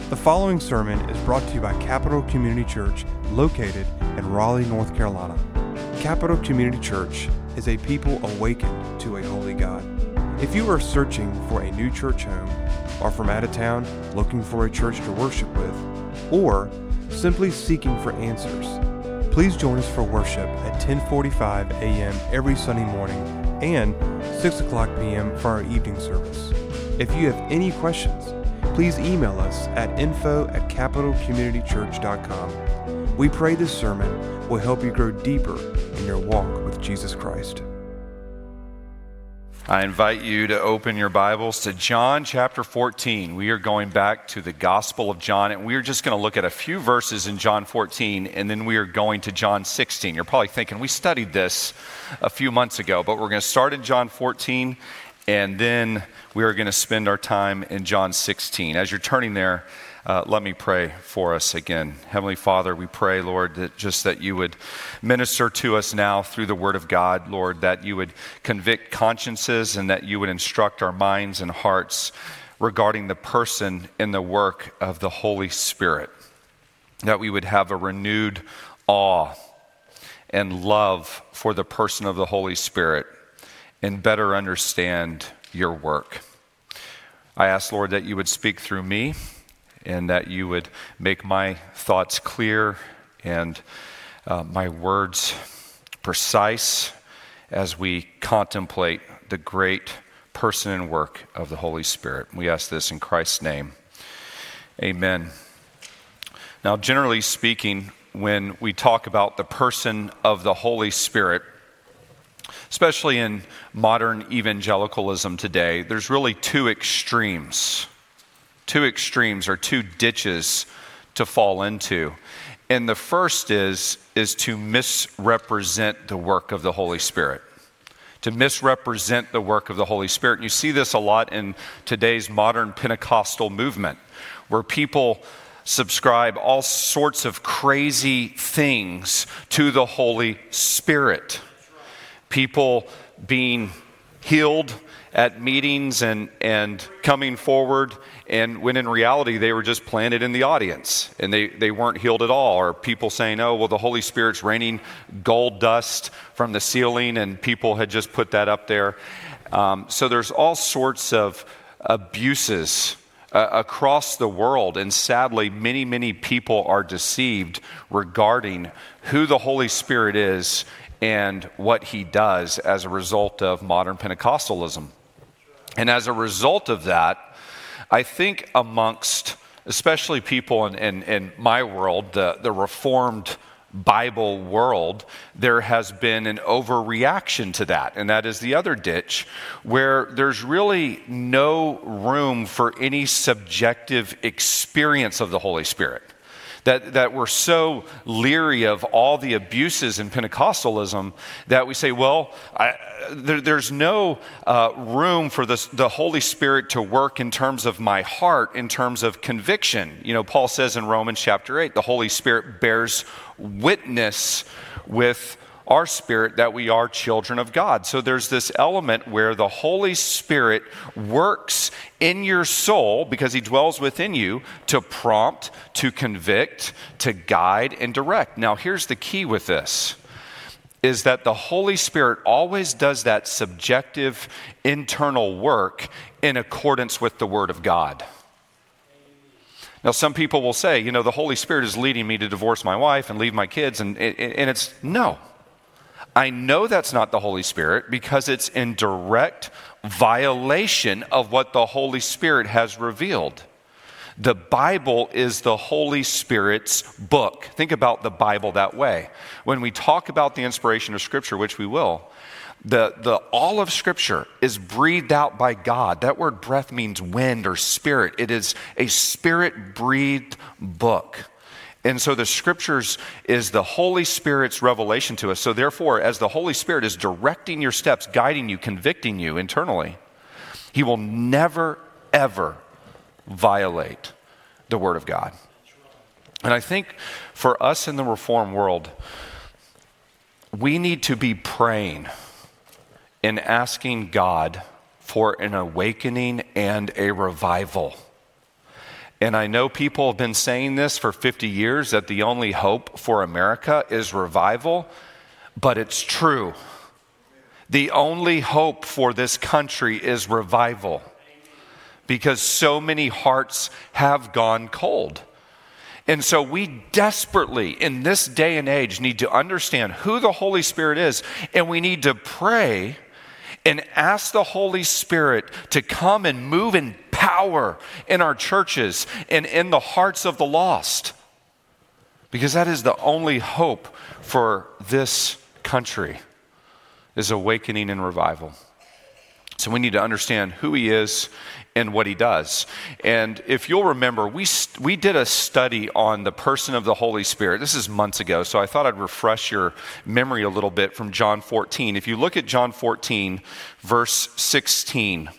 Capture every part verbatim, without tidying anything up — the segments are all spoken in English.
The following sermon is brought to you by Capital Community Church, located in Raleigh, North Carolina. Capital Community Church is a people awakened to a holy God. If you are searching for a new church home, or from out of town looking for a church to worship with, or simply seeking for answers, please join us for worship at ten forty-five a.m. every Sunday morning and six o'clock p.m. for our evening service. If you have any questions, please email us at info at capital community church dot com. We pray this sermon will help you grow deeper in your walk with Jesus Christ. I invite you to open your Bibles to John chapter fourteen. We are going back to the Gospel of John, and we are just going to look at a few verses in John fourteen, and then we are going to John sixteen. You're probably thinking, we studied this a few months ago, but we're going to start in John fourteen, and then we are going to spend our time in John sixteen. As you're turning there, Uh, let me pray for us again. Heavenly Father, we pray, Lord, that just that you would minister to us now through the Word of God, Lord, that you would convict consciences and that you would instruct our minds and hearts regarding the person and the work of the Holy Spirit, that we would have a renewed awe and love for the person of the Holy Spirit and better understand your work. I ask, Lord, that you would speak through me, and that you would make my thoughts clear and uh, my words precise as we contemplate the great person and work of the Holy Spirit. We ask this in Christ's name. Amen. Now, generally speaking, when we talk about the person of the Holy Spirit, especially in modern evangelicalism today, there's really two extremes. Two extremes or two ditches to fall into. And the first is, is to misrepresent the work of the Holy Spirit. To misrepresent the work of the Holy Spirit. And you see this a lot in today's modern Pentecostal movement, where people subscribe all sorts of crazy things to the Holy Spirit. People being healed at meetings and, and coming forward, and when in reality they were just planted in the audience and they, they weren't healed at all. Or people saying, oh, well, the Holy Spirit's raining gold dust from the ceiling, and people had just put that up there. Um, so there's all sorts of abuses uh, across the world, and sadly, many, many people are deceived regarding who the Holy Spirit is and what he does as a result of modern Pentecostalism. And as a result of that, I think amongst, especially people in, in, in my world, the, the Reformed Bible world, there has been an overreaction to that. And that is the other ditch, where there's really no room for any subjective experience of the Holy Spirit. That, that we're so leery of all the abuses in Pentecostalism that we say, well, I, there, there's no uh, room for this, the Holy Spirit to work in terms of my heart, in terms of conviction. You know, Paul says in Romans chapter eight, the Holy Spirit bears witness with our spirit that we are children of God. So there's this element where the Holy Spirit works in your soul because he dwells within you to prompt, to convict, to guide, and direct. Now, here's the key with this, is that the Holy Spirit always does that subjective internal work in accordance with the Word of God. Now, some people will say, you know, the Holy Spirit is leading me to divorce my wife and leave my kids, and, and it's no. I know that's not the Holy Spirit because it's in direct violation of what the Holy Spirit has revealed. The Bible is the Holy Spirit's book. Think about the Bible that way. When we talk about the inspiration of Scripture, which we will, the, the all of Scripture is breathed out by God. That word breath means wind or spirit. It is a spirit-breathed book. And so the Scriptures is the Holy Spirit's revelation to us. So therefore, as the Holy Spirit is directing your steps, guiding you, convicting you internally, he will never, ever violate the Word of God. And I think for us in the Reformed world, we need to be praying and asking God for an awakening and a revival. And I know people have been saying this for fifty years, that the only hope for America is revival, but it's true. The only hope for this country is revival, because so many hearts have gone cold. And so we desperately, in this day and age, need to understand who the Holy Spirit is, and we need to pray and ask the Holy Spirit to come and move in power in our churches and in the hearts of the lost, because that is the only hope for this country, is awakening and revival. So we need to understand who he is and what he does. And if you'll remember, we we did a study on the person of the Holy Spirit. This is months ago, so I thought I'd refresh your memory a little bit from John fourteen. If you look at John fourteen, verse sixteen,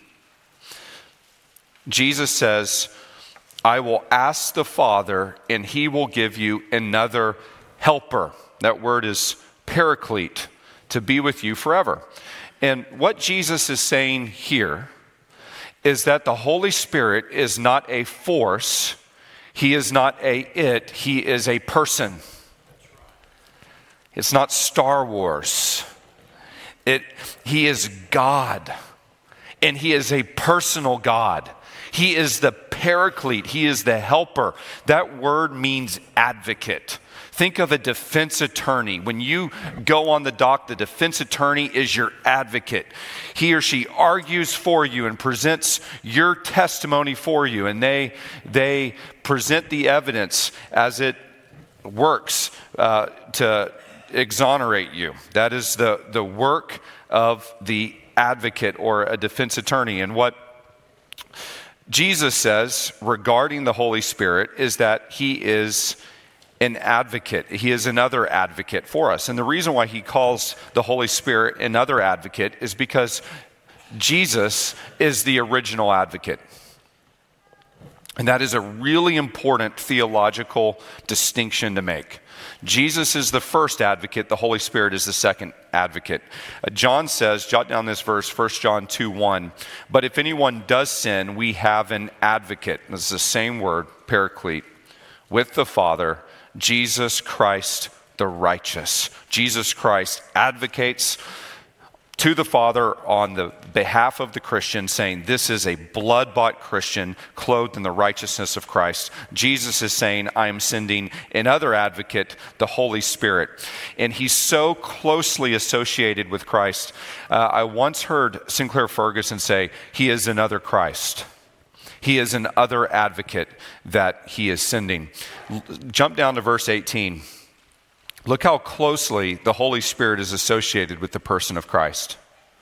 Jesus says, I will ask the Father, and he will give you another helper. That word is paraclete, to be with you forever. And what Jesus is saying here is that the Holy Spirit is not a force. He is not a it. He is a person. It's not Star Wars. It, he is God. And he is a personal God. He is the paraclete. He is the helper. That word means advocate. Think of a defense attorney. When you go on the dock, the defense attorney is your advocate. He or she argues for you and presents your testimony for you, and they they present the evidence as it works uh, to exonerate you. That is the, the work of the advocate or a defense attorney. And what Jesus says regarding the Holy Spirit is that he is an advocate. He is another advocate for us. And the reason why he calls the Holy Spirit another advocate is because Jesus is the original advocate. And that is a really important theological distinction to make. Jesus is the first advocate. The Holy Spirit is the second advocate. Uh, John says, jot down this verse, First John two one, but if anyone does sin, we have an advocate. This is the same word, paraclete, with the Father, Jesus Christ the righteous. Jesus Christ advocates to the Father on the behalf of the Christian, saying this is a blood-bought Christian clothed in the righteousness of Christ. Jesus is saying, I am sending another advocate, the Holy Spirit. And he's so closely associated with Christ. Uh, I once heard Sinclair Ferguson say, he is another Christ. He is an other advocate that he is sending. L- jump down to verse eighteen. Look how closely the Holy Spirit is associated with the person of Christ.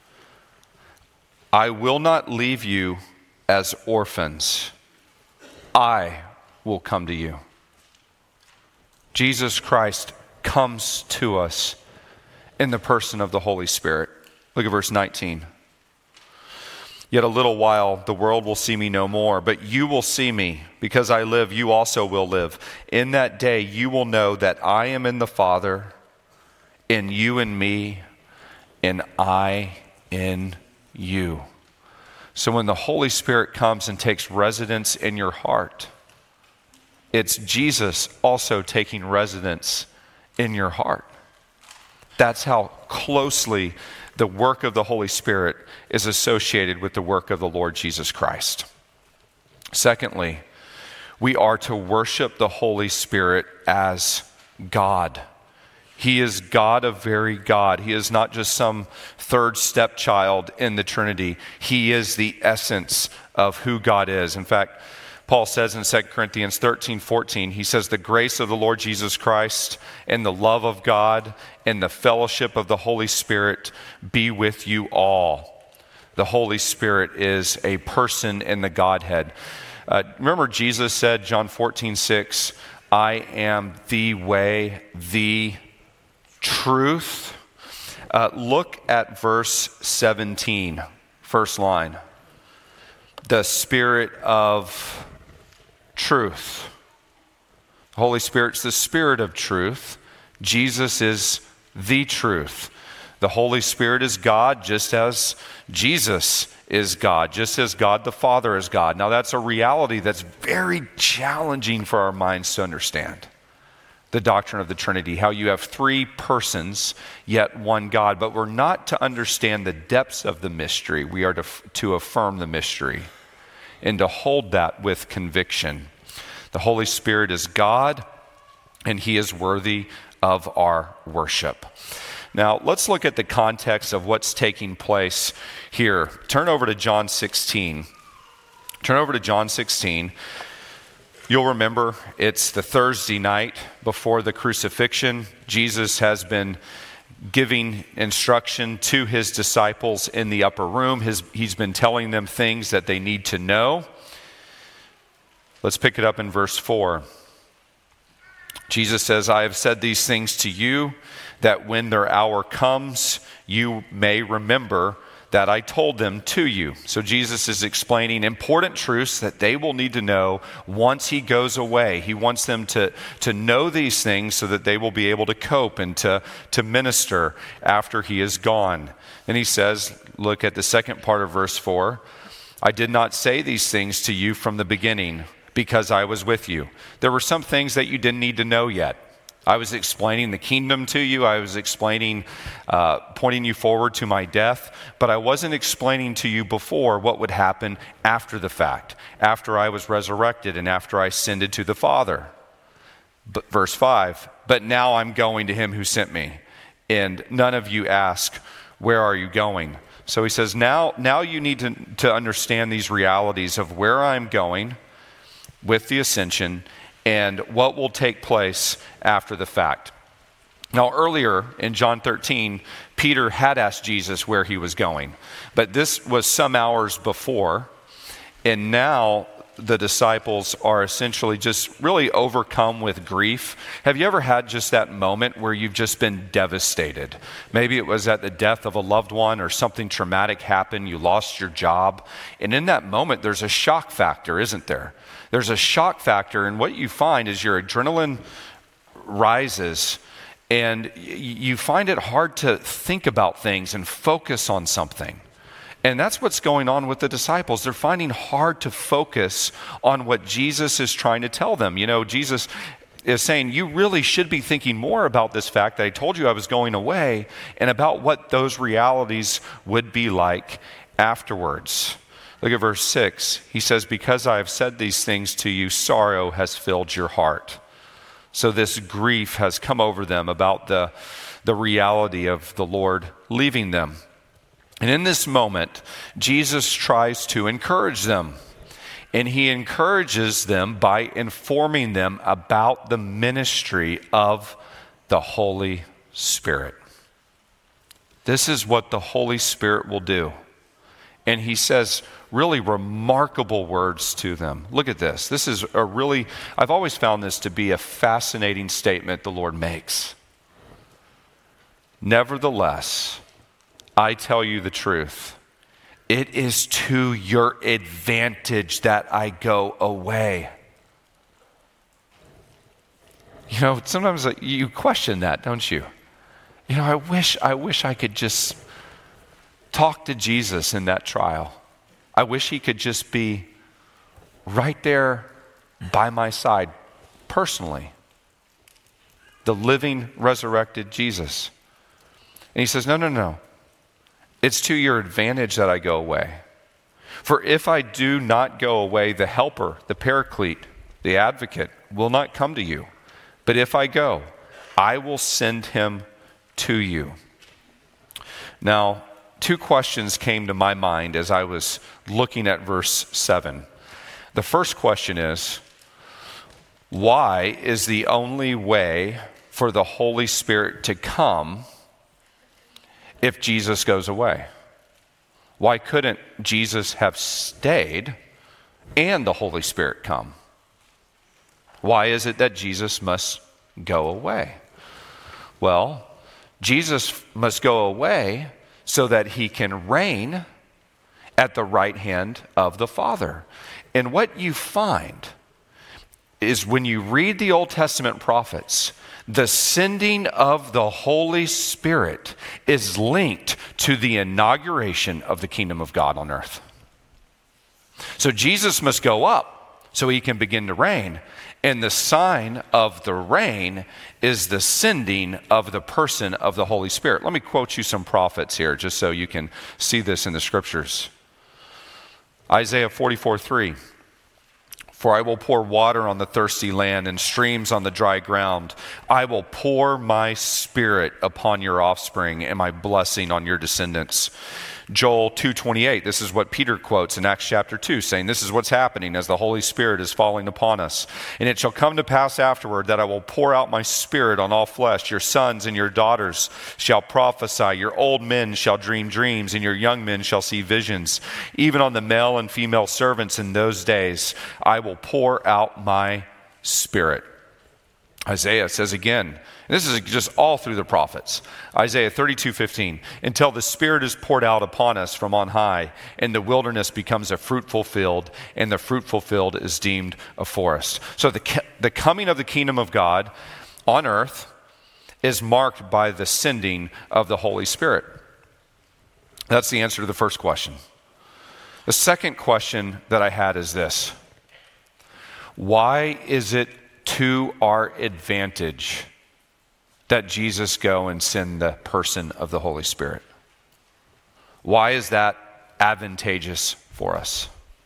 I will not leave you as orphans. I will come to you. Jesus Christ comes to us in the person of the Holy Spirit. Look at verse nineteen. Yet a little while, the world will see me no more, but you will see me. Because I live, you also will live. In that day, you will know that I am in the Father, and you in me, and I in you. So when the Holy Spirit comes and takes residence in your heart, it's Jesus also taking residence in your heart. That's how closely the work of the Holy Spirit is associated with the work of the Lord Jesus Christ. Secondly, we are to worship the Holy Spirit as God. He is God of very God. He is not just some third stepchild in the Trinity. He is the essence of who God is. In fact, Paul says in Second Corinthians thirteen fourteen, he says, the grace of the Lord Jesus Christ and the love of God and the fellowship of the Holy Spirit be with you all. The Holy Spirit is a person in the Godhead. Uh, remember Jesus said, John fourteen six, I am the way, the truth. Uh, look at verse seventeen, first line. The Spirit of truth. The Holy Spirit's the Spirit of truth. Jesus is the truth. The Holy Spirit is God, just as Jesus is God, just as God the Father is God. Now that's a reality that's very challenging for our minds to understand. The doctrine of the Trinity, how you have three persons, yet one God. But we're not to understand the depths of the mystery. We are to, to affirm the mystery and to hold that with conviction. The Holy Spirit is God, and he is worthy of our worship. Now, let's look at the context of what's taking place here. Turn over to John sixteen. Turn over to John sixteen. You'll remember it's the Thursday night before the crucifixion. Jesus has been giving instruction to his disciples in the upper room. His, he's been telling them things that they need to know. Let's pick it up in verse four. Jesus says, I have said these things to you, that when their hour comes, you may remember that I told them to you. So Jesus is explaining important truths that they will need to know once he goes away. He wants them to, to know these things so that they will be able to cope and to, to minister after he is gone. Then he says, look at the second part of verse four. I did not say these things to you from the beginning because I was with you. There were some things that you didn't need to know yet. I was explaining the kingdom to you. I was explaining, uh, pointing you forward to my death. But I wasn't explaining to you before what would happen after the fact, after I was resurrected and after I ascended to the Father. But verse five, but now I'm going to him who sent me. And none of you ask, where are you going? So he says, now, now you need to, to understand these realities of where I'm going with the ascension and what will take place after the fact. Now, earlier in John thirteen, Peter had asked Jesus where he was going, but this was some hours before, and now the disciples are essentially just really overcome with grief. Have you ever had just that moment where you've just been devastated? Maybe it was at the death of a loved one or something traumatic happened, you lost your job, and in that moment there's a shock factor, isn't there? There's a shock factor, and what you find is your adrenaline rises, and you find it hard to think about things and focus on something. And that's what's going on with the disciples. They're finding hard to focus on what Jesus is trying to tell them. You know, Jesus is saying, you really should be thinking more about this fact that I told you I was going away and about what those realities would be like afterwards. Look at verse six. He says, because I have said these things to you, sorrow has filled your heart. So this grief has come over them about the, the reality of the Lord leaving them. And in this moment, Jesus tries to encourage them. And he encourages them by informing them about the ministry of the Holy Spirit. This is what the Holy Spirit will do. And he says really remarkable words to them. Look at this. This is a really, I've always found this to be a fascinating statement the Lord makes. Nevertheless, I tell you the truth. It is to your advantage that I go away. You know, sometimes you question that, don't you? You know, I wish, I wish I could just talk to Jesus in that trial. I wish he could just be right there by my side, personally. The living, resurrected Jesus. And he says, no, no, no. It's to your advantage that I go away. For if I do not go away, the helper, the paraclete, the advocate will not come to you. But if I go, I will send him to you. Now, two questions came to my mind as I was looking at verse seven. The first question is, why is the only way for the Holy Spirit to come if Jesus goes away? Why couldn't Jesus have stayed and the Holy Spirit come? Why is it that Jesus must go away? Well, Jesus must go away so that he can reign at the right hand of the Father. And what you find is when you read the Old Testament prophets, the sending of the Holy Spirit is linked to the inauguration of the kingdom of God on earth. So Jesus must go up so he can begin to reign. And the sign of the reign is the sending of the person of the Holy Spirit. Let me quote you some prophets here just so you can see this in the scriptures. Isaiah forty-four three. For I will pour water on the thirsty land and streams on the dry ground. I will pour my spirit upon your offspring and my blessing on your descendants. Joel two twenty-eight, this is what Peter quotes in Acts chapter two, saying, this is what's happening as the Holy Spirit is falling upon us. And it shall come to pass afterward that I will pour out my spirit on all flesh. Your sons and your daughters shall prophesy. Your old men shall dream dreams, and your young men shall see visions. Even on the male and female servants in those days, I will pour out my spirit. Isaiah says again, and this is just all through the prophets. Isaiah thirty-two fifteen, until the Spirit is poured out upon us from on high, and the wilderness becomes a fruitful field, and the fruitful field is deemed a forest. So the, the coming of the kingdom of God on earth is marked by the sending of the Holy Spirit. That's the answer to the first question. The second question that I had is this: why is it to our advantage that Jesus go and send the person of the Holy Spirit? Why is that advantageous for us?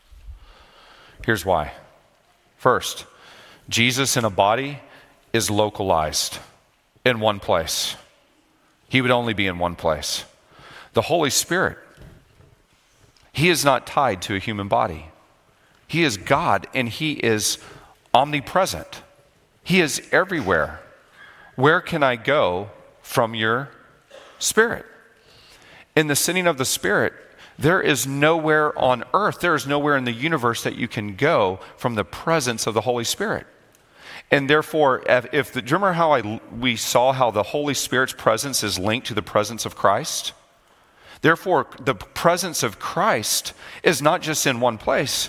Here's why. First, Jesus in a body is localized in one place. He would only be in one place. The Holy Spirit, he is not tied to a human body. He is God, and he is omnipresent. He is everywhere. Where can I go from your Spirit? In the sending of the Spirit, there is nowhere on earth, there is nowhere in the universe that you can go from the presence of the Holy Spirit. And therefore, if the, do you remember how I, we saw how the Holy Spirit's presence is linked to the presence of Christ? Therefore, the presence of Christ is not just in one place.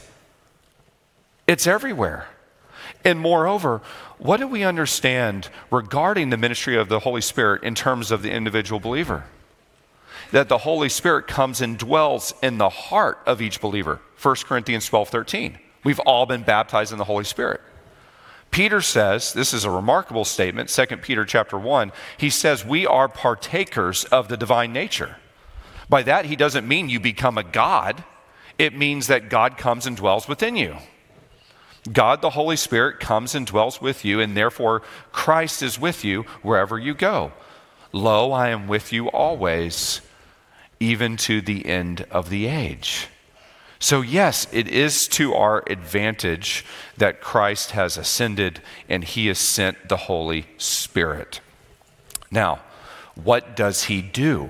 It's everywhere. And moreover, what do we understand regarding the ministry of the Holy Spirit in terms of the individual believer? That the Holy Spirit comes and dwells in the heart of each believer. First Corinthians twelve thirteen. We've all been baptized in the Holy Spirit. Peter says, this is a remarkable statement, Second Peter chapter one, he says we are partakers of the divine nature. By that, he doesn't mean you become a God. It means that God comes and dwells within you. God, the Holy Spirit, comes and dwells with you, and therefore Christ is with you wherever you go. Lo, I am with you always, even to the end of the age. So yes, it is to our advantage that Christ has ascended and he has sent the Holy Spirit. Now, what does he do?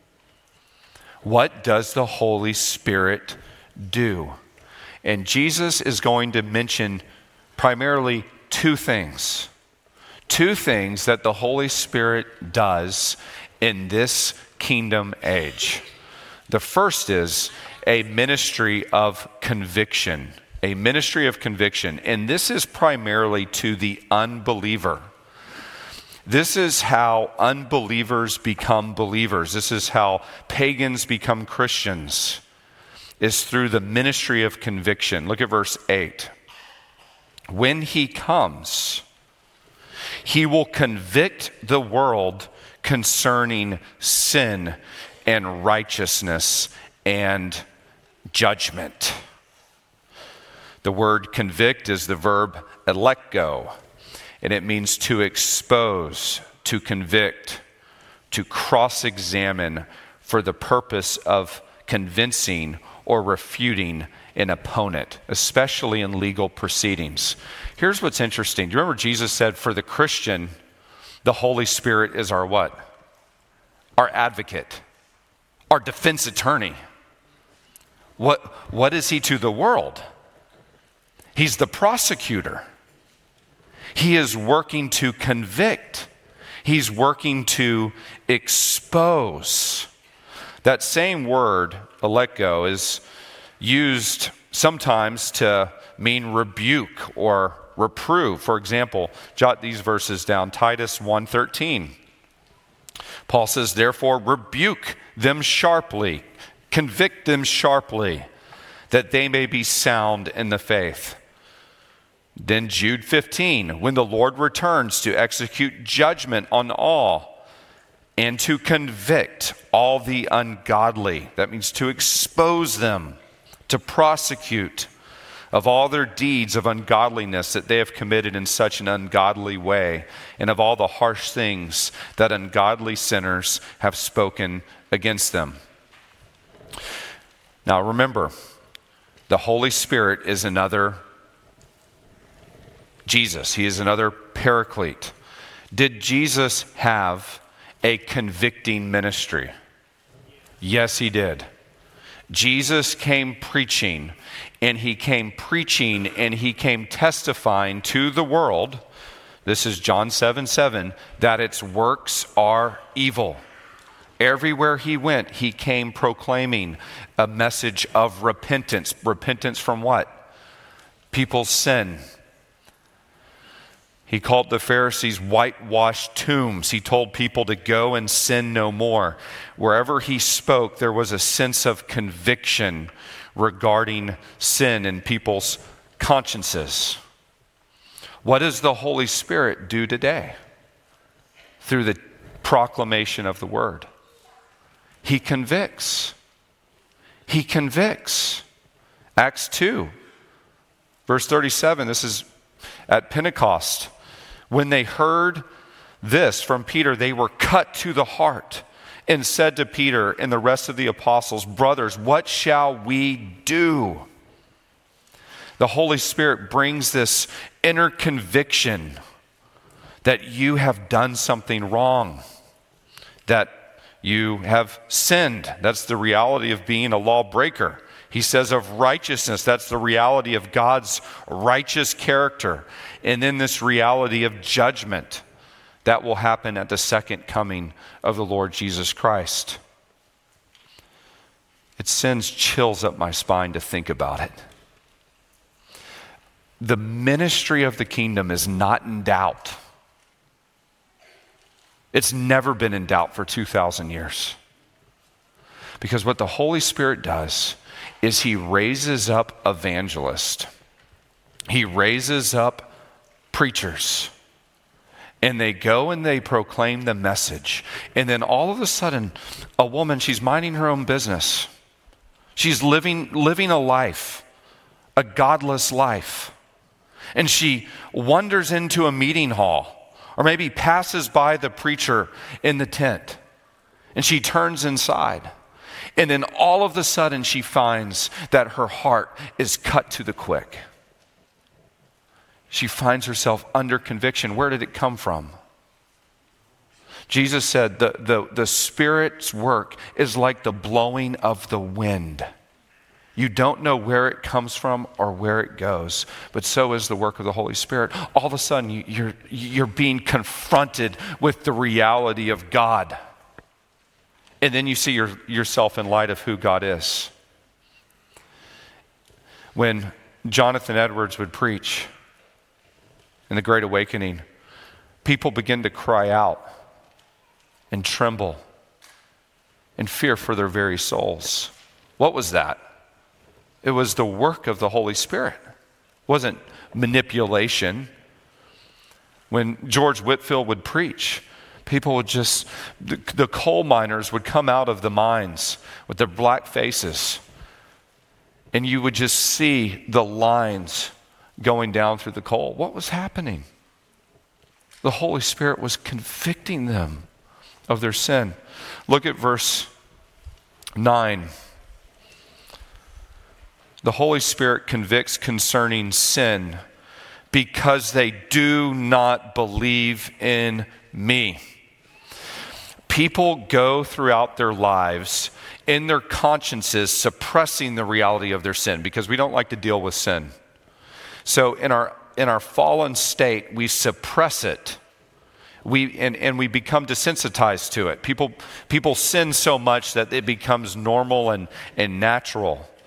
What does the Holy Spirit do? And Jesus is going to mention primarily two things. Two things that the Holy Spirit does in this kingdom age. The first is a ministry of conviction. A ministry of conviction. And this is primarily to the unbeliever. This is how unbelievers become believers. This is how pagans become Christians. Is through the ministry of conviction. Look at verse eight. When he comes, he will convict the world concerning sin and righteousness and judgment. The word convict is the verb elecgo, and it means to expose, to convict, to cross-examine for the purpose of convincing or refuting an opponent, especially in legal proceedings. Here's what's interesting. Do you remember Jesus said for the Christian, the Holy Spirit is our what? Our advocate, our defense attorney. What, what is he to the world? He's the prosecutor. He is working to convict. He's working to expose. That same word, elecgo, is used sometimes to mean rebuke or reprove. For example, jot these verses down. Titus one thirteen. Paul says, therefore rebuke them sharply, convict them sharply, that they may be sound in the faith. Then Jude fifteen, when the Lord returns to execute judgment on all and to convict all the ungodly. That means to expose them, to prosecute of all their deeds of ungodliness that they have committed in such an ungodly way, and of all the harsh things that ungodly sinners have spoken against them. Now remember, the Holy Spirit is another Jesus. He is another paraclete. Did Jesus have a convicting ministry? Yes, he did. Jesus came preaching, and he came preaching, and he came testifying to the world, this is John seven seven, that its works are evil. Everywhere he went, he came proclaiming a message of repentance. Repentance from what? People's sin. He called the Pharisees whitewashed tombs. He told people to go and sin no more. Wherever he spoke, there was a sense of conviction regarding sin in people's consciences. What does the Holy Spirit do today? Through the proclamation of the word, he convicts. He convicts. Acts two, verse thirty-seven, this is at Pentecost. When they heard this from Peter, they were cut to the heart and said to Peter and the rest of the apostles, brothers, what shall we do? The Holy Spirit brings this inner conviction that you have done something wrong, that you have sinned. That's the reality of being a lawbreaker. He says of righteousness, that's the reality of God's righteous character. And then this reality of judgment that will happen at the second coming of the Lord Jesus Christ. It sends chills up my spine to think about it. The ministry of the kingdom is not in doubt. It's never been in doubt for two thousand years. Because what the Holy Spirit does is he raises up evangelists. He raises up preachers. And they go and they proclaim the message. And then all of a sudden, a woman, she's minding her own business. She's living, living a life, a godless life. And she wanders into a meeting hall, or maybe passes by the preacher in the tent. And she turns inside. And then all of a sudden she finds that her heart is cut to the quick. She finds herself under conviction. Where did it come from? Jesus said the, the, the Spirit's work is like the blowing of the wind. You don't know where it comes from or where it goes, but so is the work of the Holy Spirit. All of a sudden you, you're, you're being confronted with the reality of God. And then you see your, yourself in light of who God is. When Jonathan Edwards would preach in the Great Awakening, people begin to cry out and tremble and fear for their very souls. What was that? It was the work of the Holy Spirit. It wasn't manipulation. When George Whitefield would preach, people would just, the, the coal miners would come out of the mines with their black faces, and you would just see the lines going down through the coal. What was happening? The Holy Spirit was convicting them of their sin. Look at verse nine. The Holy Spirit convicts concerning sin because they do not believe in me. People go throughout their lives in their consciences suppressing the reality of their sin because we don't like to deal with sin. So in our in our fallen state, we suppress it. We and, and we become desensitized to it. People people sin so much that it becomes normal and, and natural.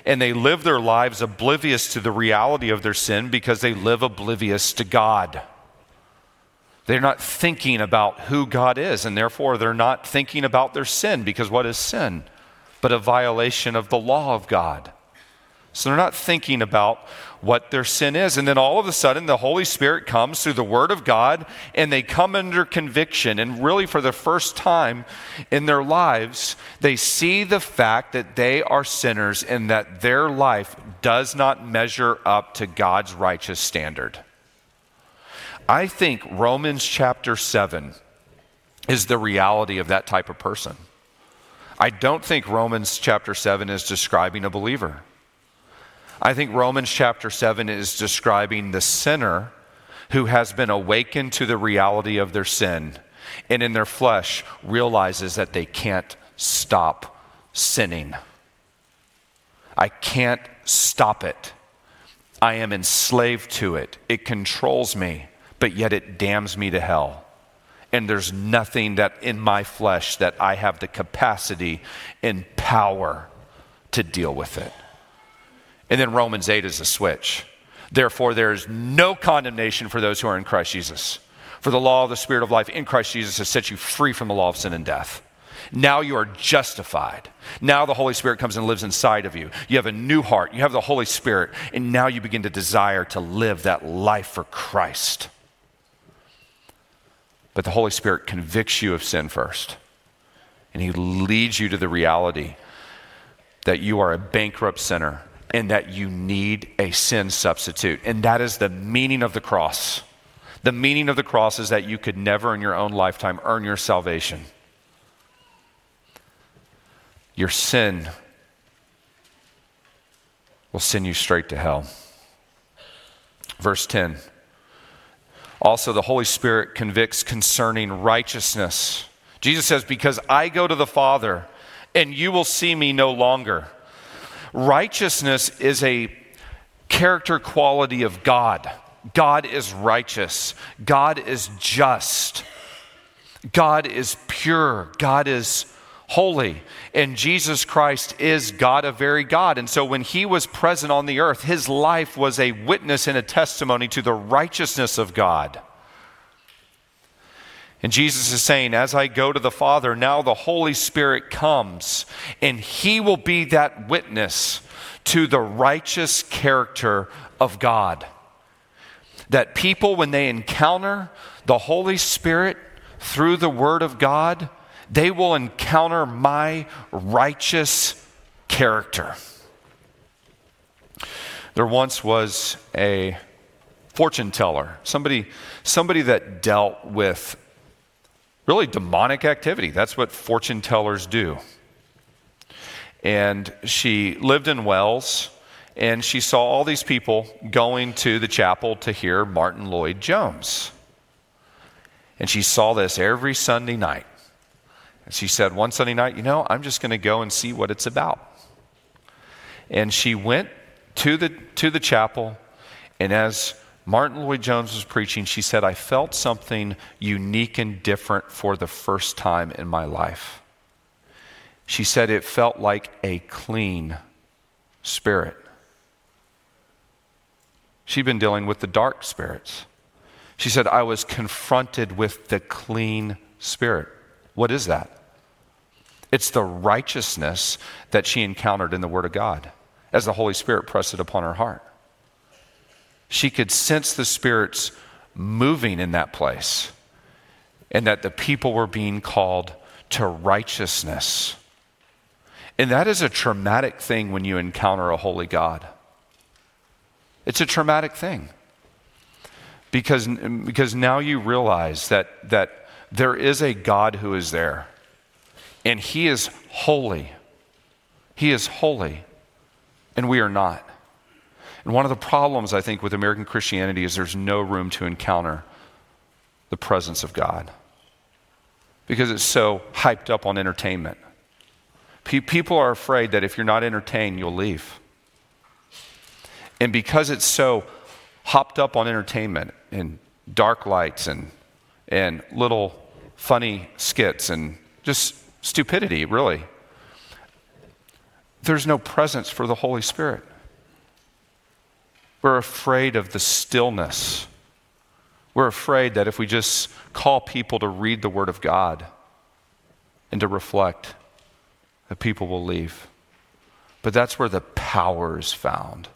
And they live their lives oblivious to the reality of their sin because they live oblivious to God. They're not thinking about who God is, and therefore they're not thinking about their sin, because what is sin but a violation of the law of God? So they're not thinking about what their sin is. And then all of a sudden, the Holy Spirit comes through the Word of God, and they come under conviction. And really, for the first time in their lives, they see the fact that they are sinners and that their life does not measure up to God's righteous standard. I think Romans chapter seven is the reality of that type of person. I don't think Romans chapter seven is describing a believer. I think Romans chapter seven is describing the sinner who has been awakened to the reality of their sin and in their flesh realizes that they can't stop sinning. I can't stop it. I am enslaved to it. It controls me, but yet it damns me to hell. And there's nothing that in my flesh that I have the capacity and power to deal with it. And then Romans eight is a switch. Therefore, there is no condemnation for those who are in Christ Jesus. For the law of the Spirit of life in Christ Jesus has set you free from the law of sin and death. Now you are justified. Now the Holy Spirit comes and lives inside of you. You have a new heart. You have the Holy Spirit. And now you begin to desire to live that life for Christ. But the Holy Spirit convicts you of sin first. And he leads you to the reality that you are a bankrupt sinner and that you need a sin substitute. And that is the meaning of the cross. The meaning of the cross is that you could never in your own lifetime earn your salvation. Your sin will send you straight to hell. Verse ten. Also, the Holy Spirit convicts concerning righteousness. Jesus says, because I go to the Father and you will see me no longer. Righteousness is a character quality of God. God is righteous. God is just. God is pure. God is holy. And Jesus Christ is God, a very God. And so when he was present on the earth, his life was a witness and a testimony to the righteousness of God. And Jesus is saying, as I go to the Father, now the Holy Spirit comes, and he will be that witness to the righteous character of God. That people, when they encounter the Holy Spirit through the Word of God, they will encounter my righteous character. There once was a fortune teller, somebody, somebody that dealt with really demonic activity. That's what fortune tellers do. And she lived in Wells, and she saw all these people going to the chapel to hear Martin Lloyd-Jones. And she saw this every Sunday night. And she said one Sunday night, you know, I'm just going to go and see what it's about. And she went to the to the chapel, and as Martin Lloyd-Jones was preaching, she said, I felt something unique and different for the first time in my life. She said it felt like a clean spirit. She'd been dealing with the dark spirits. She said, I was confronted with the clean spirit. What is that? It's the righteousness that she encountered in the Word of God as the Holy Spirit pressed it upon her heart. She could sense the spirits moving in that place, and that the people were being called to righteousness. And that is a traumatic thing when you encounter a holy God. It's a traumatic thing. Because, because now you realize that, that there is a God who is there. And he is holy. He is holy. And we are not. And one of the problems, I think, with American Christianity is there's no room to encounter the presence of God. Because it's so hyped up on entertainment. Pe- people are afraid that if you're not entertained, you'll leave. And because it's so hopped up on entertainment and dark lights and and little funny skits and just stupidity, really, there's no presence for the Holy Spirit. We're afraid of the stillness. We're afraid that if we just call people to read the Word of God and to reflect, that people will leave. But that's where the power is found,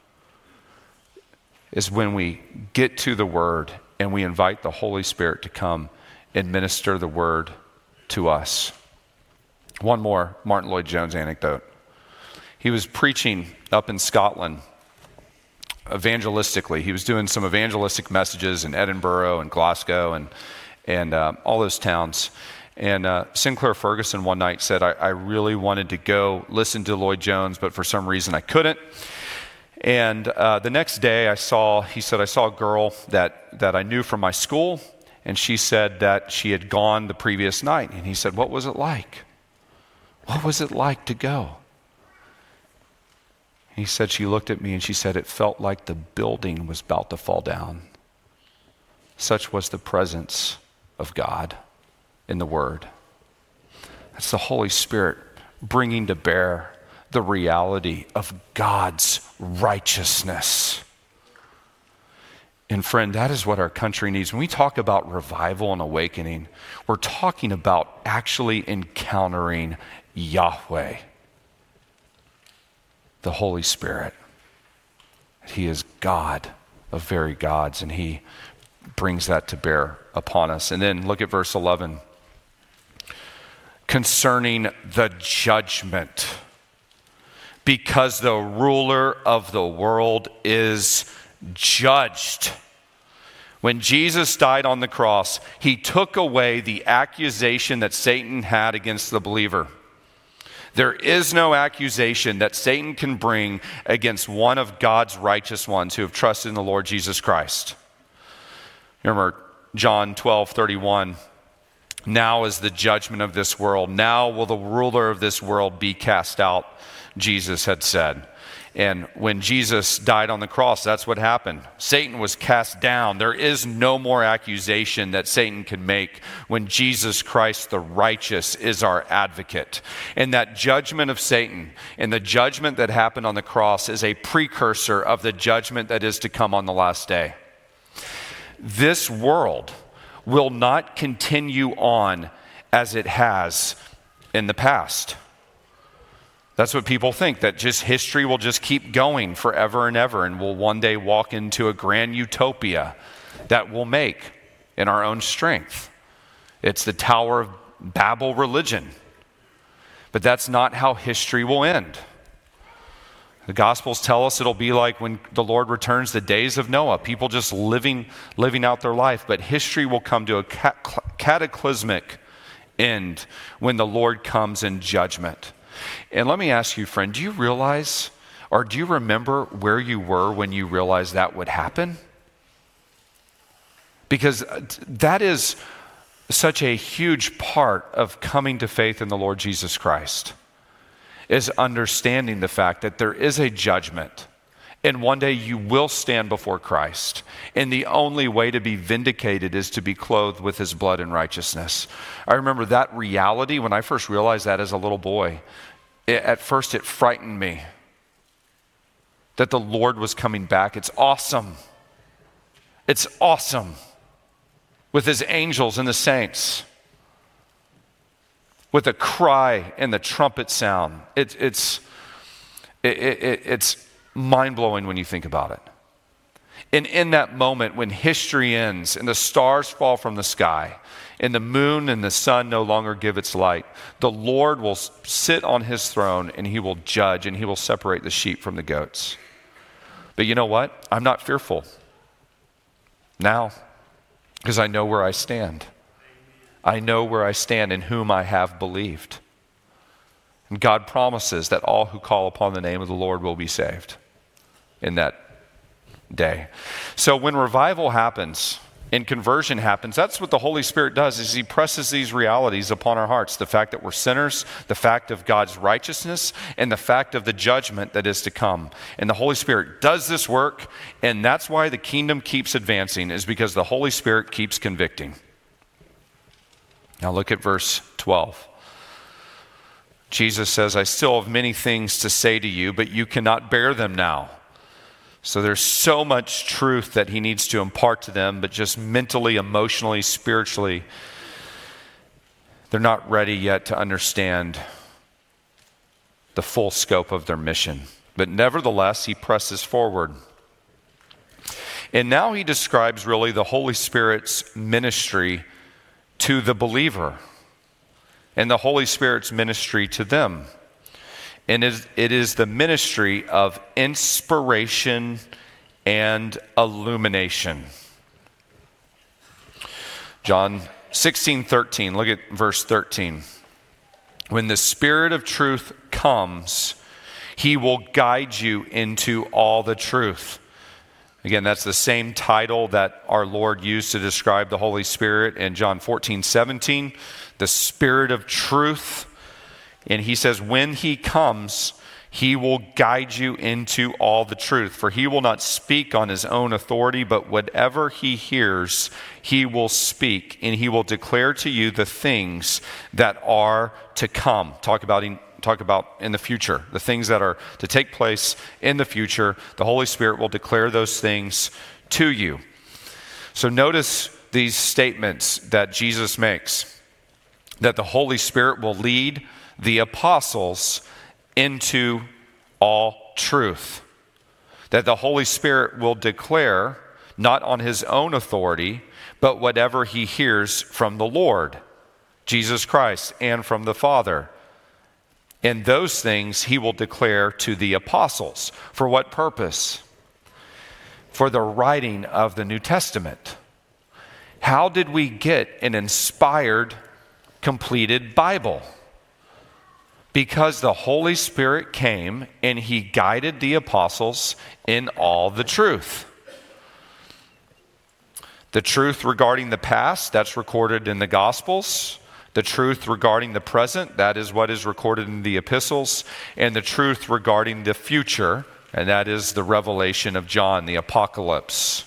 is when we get to the Word and we invite the Holy Spirit to come and minister the Word to us. One more Martin Lloyd-Jones anecdote. He was preaching up in Scotland evangelistically. He was doing some evangelistic messages in Edinburgh and Glasgow and, and uh, all those towns. And uh, Sinclair Ferguson one night said, I, I really wanted to go listen to Lloyd-Jones, but for some reason I couldn't. And uh, the next day I saw, he said, I saw a girl that, that I knew from my school, and she said that she had gone the previous night. And he said, what was it like? What was it like to go? He said, she looked at me and she said, it felt like the building was about to fall down. Such was the presence of God in the Word. That's the Holy Spirit bringing to bear the reality of God's righteousness. And friend, that is what our country needs. When we talk about revival and awakening, we're talking about actually encountering Yahweh, the Holy Spirit. He is God of very gods, and he brings that to bear upon us. And then look at verse eleven. Concerning the judgment, because the ruler of the world is judged. When Jesus died on the cross, he took away the accusation that Satan had against the believer. There is no accusation that Satan can bring against one of God's righteous ones who have trusted in the Lord Jesus Christ. Remember John twelve thirty-one. Now is the judgment of this world. Now will the ruler of this world be cast out, Jesus had said. And when Jesus died on the cross, that's what happened. Satan was cast down. There is no more accusation that Satan can make when Jesus Christ, the righteous, is our advocate. And that judgment of Satan and the judgment that happened on the cross is a precursor of the judgment that is to come on the last day. This world will not continue on as it has in the past. That's what people think, that just history will just keep going forever and ever, and we'll one day walk into a grand utopia that we'll make in our own strength. It's the Tower of Babel religion. But that's not how history will end. The Gospels tell us it'll be like when the Lord returns, the days of Noah, people just living, living out their life. But history will come to a cataclysmic end when the Lord comes in judgment. And let me ask you, friend, do you realize, or do you remember where you were when you realized that would happen? Because that is such a huge part of coming to faith in the Lord Jesus Christ, is understanding the fact that there is a judgment, and one day you will stand before Christ, and the only way to be vindicated is to be clothed with his blood and righteousness. I remember that reality when I first realized that as a little boy. It, at first it frightened me that the Lord was coming back. It's awesome. It's awesome. With his angels and the saints, with a cry and the trumpet sound. It, it's, it, it, it's mind-blowing when you think about it. And in that moment when history ends and the stars fall from the sky and the moon and the sun no longer give its light, the Lord will sit on his throne and he will judge and he will separate the sheep from the goats. But you know what? I'm not fearful now because I know where I stand. I know where I stand in whom I have believed. And God promises that all who call upon the name of the Lord will be saved in that day. So when revival happens and conversion happens, that's what the Holy Spirit does, is he presses these realities upon our hearts. The fact that we're sinners, the fact of God's righteousness, and the fact of the judgment that is to come. And the Holy Spirit does this work, and that's why the kingdom keeps advancing, is because the Holy Spirit keeps convicting. Now look at verse twelve. Jesus says, I still have many things to say to you, but you cannot bear them now. So there's so much truth that he needs to impart to them, but just mentally, emotionally, spiritually, they're not ready yet to understand the full scope of their mission. But nevertheless, he presses forward. And now he describes really the Holy Spirit's ministry to the believer and the Holy Spirit's ministry to them. And it is the ministry of inspiration and illumination. John sixteen thirteen, look at verse thirteen. When the Spirit of truth comes, he will guide you into all the truth. Again, that's the same title that our Lord used to describe the Holy Spirit in John fourteen seventeen, the Spirit of truth. And he says, when he comes, he will guide you into all the truth. For he will not speak on his own authority, but whatever he hears, he will speak, and he will declare to you the things that are to come. Talk about in, talk about in the future, the things that are to take place in the future. The Holy Spirit will declare those things to you. So notice these statements that Jesus makes, that the Holy Spirit will lead the apostles into all truth. That the Holy Spirit will declare, not on his own authority, but whatever he hears from the Lord, Jesus Christ, and from the Father. And those things he will declare to the apostles. For what purpose? For the writing of the New Testament. How did we get an inspired, completed Bible? Because the Holy Spirit came and he guided the apostles in all the truth. The truth regarding the past, that's recorded in the Gospels. The truth regarding the present, that is what is recorded in the epistles. And the truth regarding the future, and that is the revelation of John, the Apocalypse.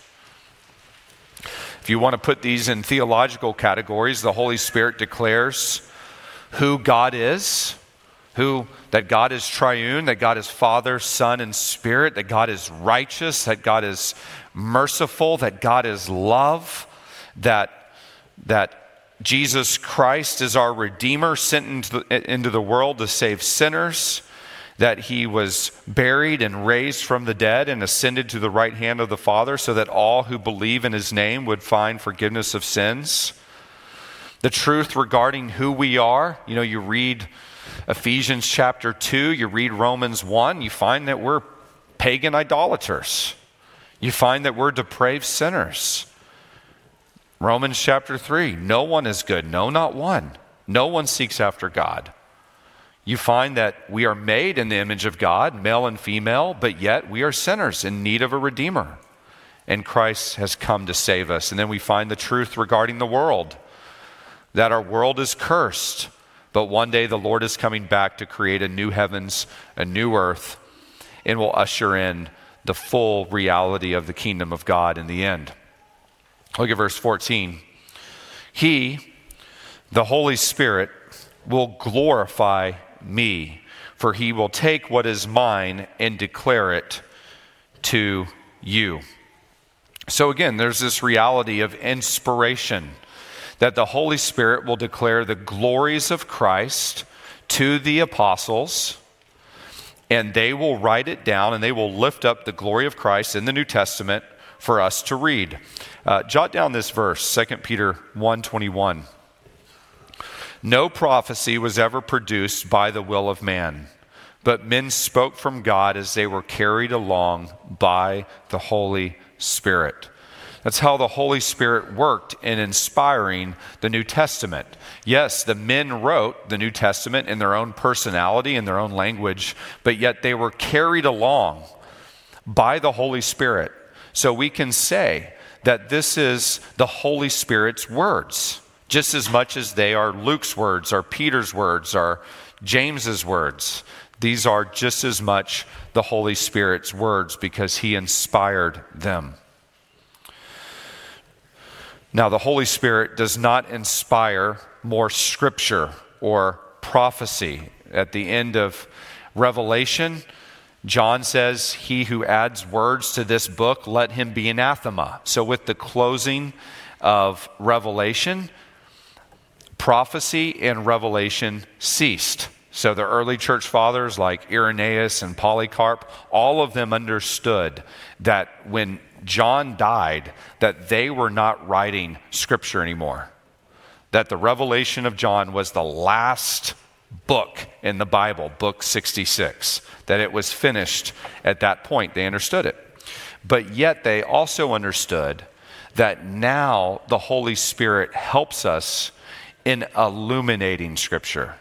If you want to put these in theological categories, the Holy Spirit declares who God is, who that God is triune, that God is Father, Son, and Spirit, that God is righteous, that God is merciful, that God is love, that that Jesus Christ is our Redeemer sent into the, into the world to save sinners, that he was buried and raised from the dead and ascended to the right hand of the Father so that all who believe in his name would find forgiveness of sins. The truth regarding who we are, you know, you read Ephesians chapter two, you read Romans one, you find that we're pagan idolaters. You find that we're depraved sinners. Romans chapter three, no one is good, no, not one. No one seeks after God. You find that we are made in the image of God, male and female, but yet we are sinners in need of a Redeemer. And Christ has come to save us. And then we find the truth regarding the world, that our world is cursed, but one day the Lord is coming back to create a new heavens, a new earth, and will usher in the full reality of the kingdom of God in the end. Look at verse fourteen. He, the Holy Spirit, will glorify me, for he will take what is mine and declare it to you. So again, there's this reality of inspiration, that the Holy Spirit will declare the glories of Christ to the apostles, and they will write it down, and they will lift up the glory of Christ in the New Testament for us to read. Uh, jot down this verse, Second Peter one twenty-one. No prophecy was ever produced by the will of man, but men spoke from God as they were carried along by the Holy Spirit. That's how the Holy Spirit worked in inspiring the New Testament. Yes, the men wrote the New Testament in their own personality, in their own language, but yet they were carried along by the Holy Spirit. So we can say that this is the Holy Spirit's words, just as much as they are Luke's words, or Peter's words, or James's words. These are just as much the Holy Spirit's words because he inspired them. Now, the Holy Spirit does not inspire more scripture or prophecy. At the end of Revelation, John says, he who adds words to this book, let him be anathema. So with the closing of Revelation, prophecy and revelation ceased. So the early church fathers like Irenaeus and Polycarp, all of them understood that when John died, that they were not writing scripture anymore. That the revelation of John was the last book in the Bible, book sixty-six, that it was finished at that point. They understood it. But yet they also understood that now the Holy Spirit helps us in illuminating scripture.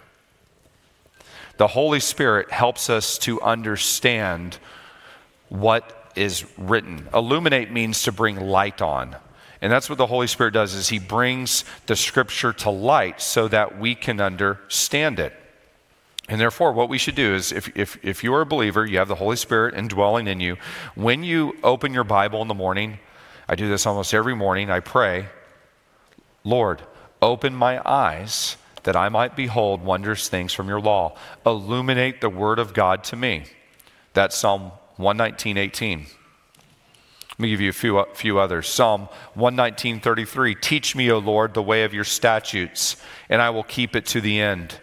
The Holy Spirit helps us to understand what is written. Illuminate means to bring light on. And that's what the Holy Spirit does, is he brings the scripture to light so that we can understand it. And therefore, what we should do is, if, if, if you are a believer, you have the Holy Spirit indwelling in you. When you open your Bible in the morning, I do this almost every morning, I pray, Lord, open my eyes that I might behold wondrous things from your law. Illuminate the word of God to me. That's Psalm one nineteen, eighteen. Let me give you a few, few others. Psalm one nineteen, thirty-three. Teach me, O Lord, the way of your statutes, and I will keep it to the end.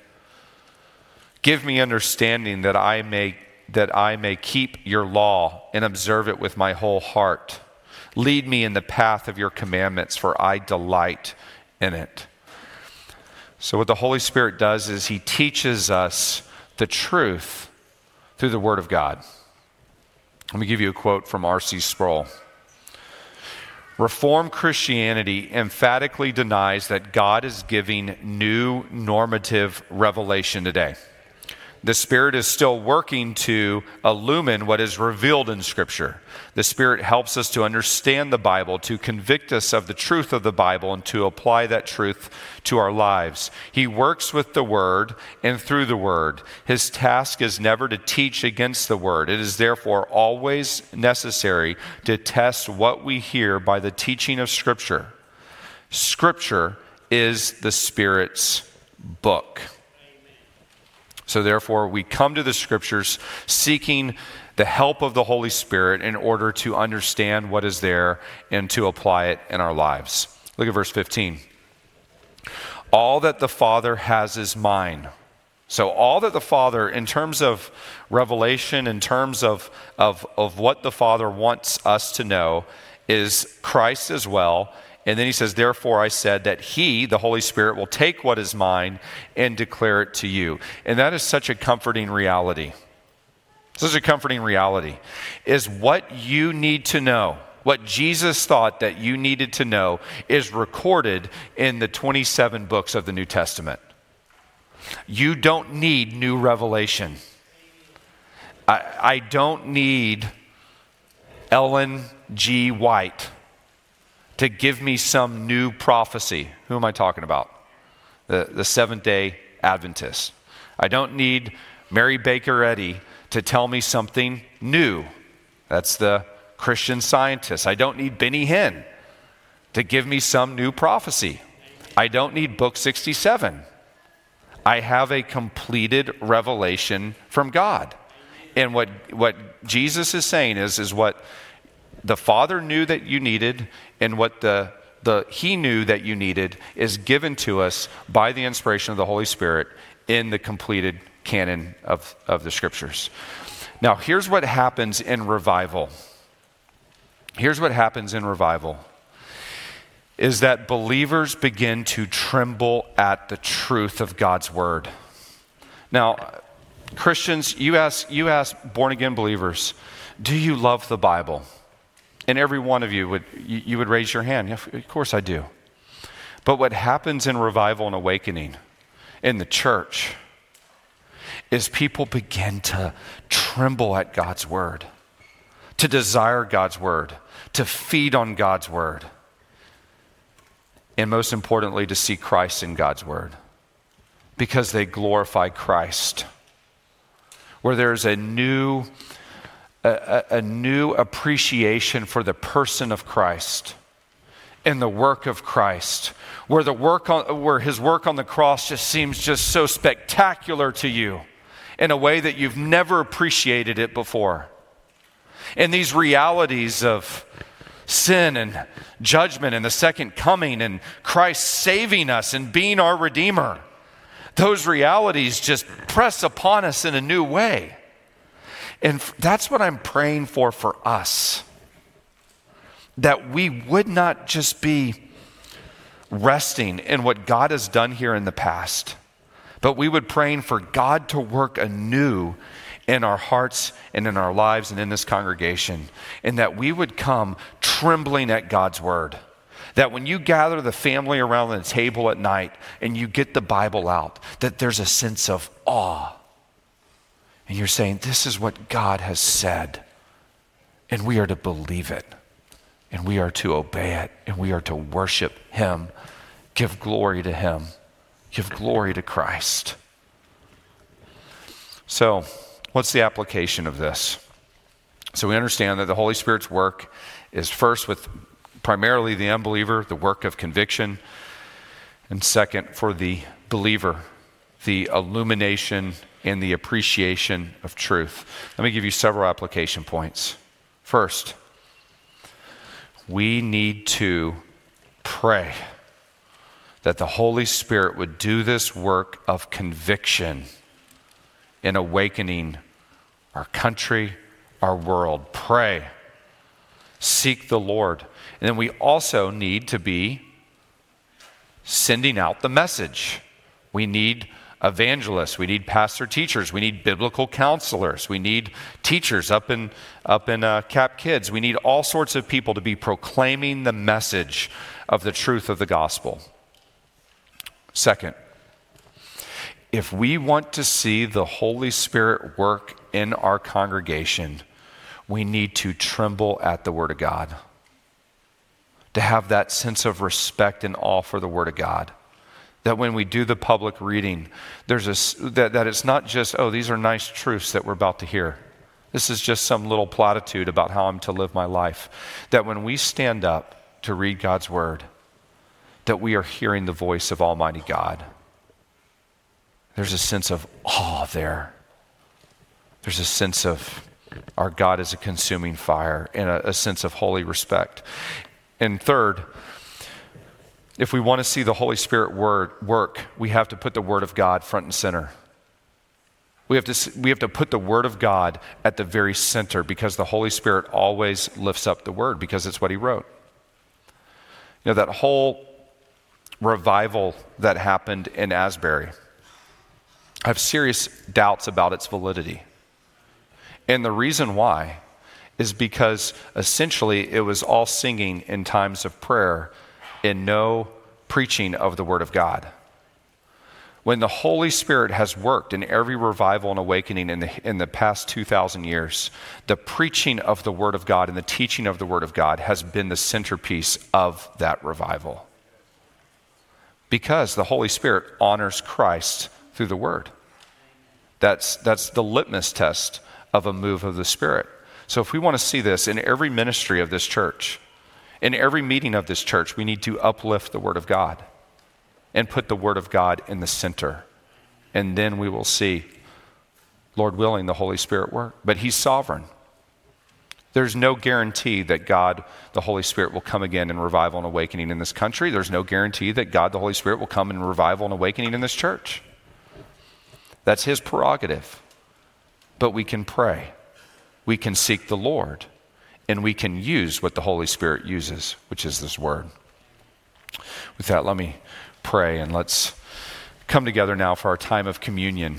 Give me understanding that I may, that I may keep your law and observe it with my whole heart. Lead me in the path of your commandments, for I delight in it. So what the Holy Spirit does is he teaches us the truth through the Word of God. Let me give you a quote from R C Sproul. Reformed Christianity emphatically denies that God is giving new normative revelation today. The Spirit is still working to illumine what is revealed in Scripture. The Spirit helps us to understand the Bible, to convict us of the truth of the Bible, and to apply that truth to our lives. He works with the Word and through the Word. His task is never to teach against the Word. It is therefore always necessary to test what we hear by the teaching of Scripture. Scripture is the Spirit's book. So therefore, we come to the Scriptures seeking the help of the Holy Spirit in order to understand what is there and to apply it in our lives. Look at verse fifteen. All that the Father has is mine. So all that the Father, in terms of revelation, in terms of, of, of what the Father wants us to know, is Christ as well. And then he says, therefore I said that he, the Holy Spirit, will take what is mine and declare it to you. And that is such a comforting reality. Such a comforting reality is what you need to know. What Jesus thought that you needed to know is recorded in the twenty-seven books of the New Testament. You don't need new revelation. I, I don't need Ellen G. White to give me some new prophecy. Who am I talking about? The, the Seventh-day Adventist. I don't need Mary Baker Eddy to tell me something new. That's the Christian Scientist. I don't need Benny Hinn to give me some new prophecy. I don't need Book sixty-seven. I have a completed revelation from God. And what, what Jesus is saying is, is what the Father knew that you needed, and what the, the He knew that you needed is given to us by the inspiration of the Holy Spirit in the completed canon of, of the Scriptures. Now, here's what happens in revival. Here's what happens in revival, is that believers begin to tremble at the truth of God's Word. Now, Christians, you ask, you ask born-again believers, do you love the Bible? And every one of you would you, you would raise your hand. Yeah, of course I do. But what happens in revival and awakening in the church is people begin to tremble at God's Word, to desire God's Word, to feed on God's Word, and most importantly, to see Christ in God's Word, because they glorify Christ. Where there's a new A, a new appreciation for the person of Christ and the work of Christ, where the work on, where his work on the cross just seems just so spectacular to you, in a way that you've never appreciated it before. And these realities of sin and judgment and the second coming and Christ saving us and being our Redeemer, those realities just press upon us in a new way. And that's what I'm praying for for us. That we would not just be resting in what God has done here in the past, but we would praying for God to work anew in our hearts and in our lives and in this congregation, and that we would come trembling at God's word. That when you gather the family around the table at night and you get the Bible out, that there's a sense of awe. And you're saying, this is what God has said, and we are to believe it, and we are to obey it, and we are to worship him, give glory to him, give glory to Christ. So, what's the application of this? So we understand that the Holy Spirit's work is first with primarily the unbeliever, the work of conviction, and second for the believer, the illumination and the appreciation of truth. Let me give you several application points. First, we need to pray that the Holy Spirit would do this work of conviction in awakening our country, our world. Pray. Seek the Lord. And then we also need to be sending out the message. We need evangelists. We need pastor teachers. We need biblical counselors. We need teachers up in up in uh, Cap Kids. We need all sorts of people to be proclaiming the message of the truth of the gospel. Second, if we want to see the Holy Spirit work in our congregation, we need to tremble at the Word of God, to have that sense of respect and awe for the Word of God. That when we do the public reading, there's a, that, that it's not just, oh, these are nice truths that we're about to hear. This is just some little platitude about how I'm to live my life. That when we stand up to read God's Word, that we are hearing the voice of Almighty God. There's a sense of awe there. There's a sense of our God is a consuming fire and a, a sense of holy respect. And third, if we want to see the Holy Spirit word work, we have to put the Word of God front and center. We have to, we have to put the Word of God at the very center, because the Holy Spirit always lifts up the Word, because it's what he wrote. You know, that whole revival that happened in Asbury, I have serious doubts about its validity. And the reason why is because essentially it was all singing in times of prayer and no preaching of the Word of God. When the Holy Spirit has worked in every revival and awakening in the, in the past two thousand years, the preaching of the Word of God and the teaching of the Word of God has been the centerpiece of that revival. Because the Holy Spirit honors Christ through the Word. That's, that's the litmus test of a move of the Spirit. So if we want to see this in every ministry of this church, in every meeting of this church, we need to uplift the Word of God and put the Word of God in the center. And then we will see, Lord willing, the Holy Spirit work. But he's sovereign. There's no guarantee that God, the Holy Spirit, will come again in revival and awakening in this country. There's no guarantee that God, the Holy Spirit, will come in revival and awakening in this church. That's his prerogative. But we can pray. We can seek the Lord. And we can use what the Holy Spirit uses, which is this Word. With that, let me pray, and let's come together now for our time of communion.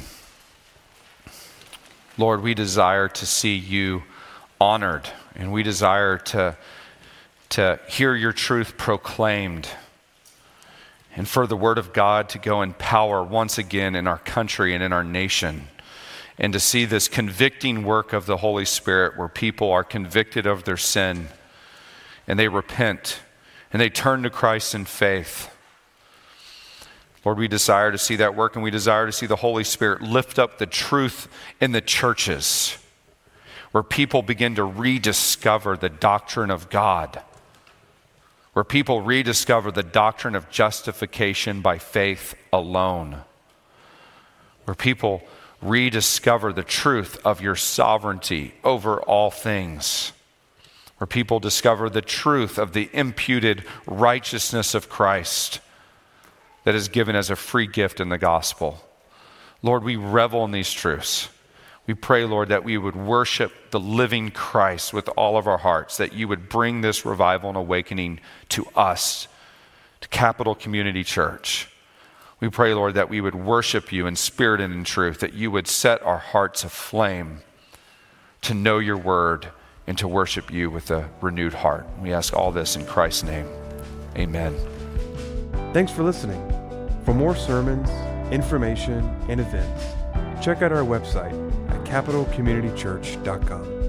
Lord, we desire to see you honored, and we desire to, to hear your truth proclaimed, and for the Word of God to go in power once again in our country and in our nation, and to see this convicting work of the Holy Spirit where people are convicted of their sin, and they repent, and they turn to Christ in faith. Lord, we desire to see that work, and we desire to see the Holy Spirit lift up the truth in the churches, where people begin to rediscover the doctrine of God, where people rediscover the doctrine of justification by faith alone, where people rediscover the truth of your sovereignty over all things, where people discover the truth of the imputed righteousness of Christ that is given as a free gift in the gospel. Lord, we revel in these truths. We pray, Lord, that we would worship the living Christ with all of our hearts, that you would bring this revival and awakening to us, to Capital Community Church. We pray, Lord, that we would worship you in spirit and in truth, that you would set our hearts aflame to know your word and to worship you with a renewed heart. We ask all this in Christ's name. Amen. Thanks for listening. For more sermons, information, and events, check out our website at capital community church dot com.